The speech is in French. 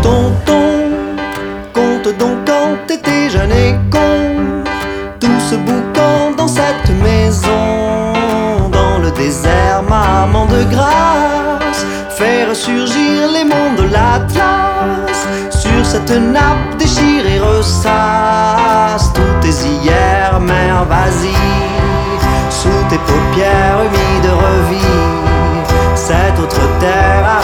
tonton, compte donc quand t'étais jeune et con, tout ce boucan dans cette maison, dans le désert marmant de grâce, faire ressurgir les monts de l'Atlas, sur cette nappe déchirée ressasse tous tes hier, mer, vas-y, sous tes paupières humides revit cette autre terre.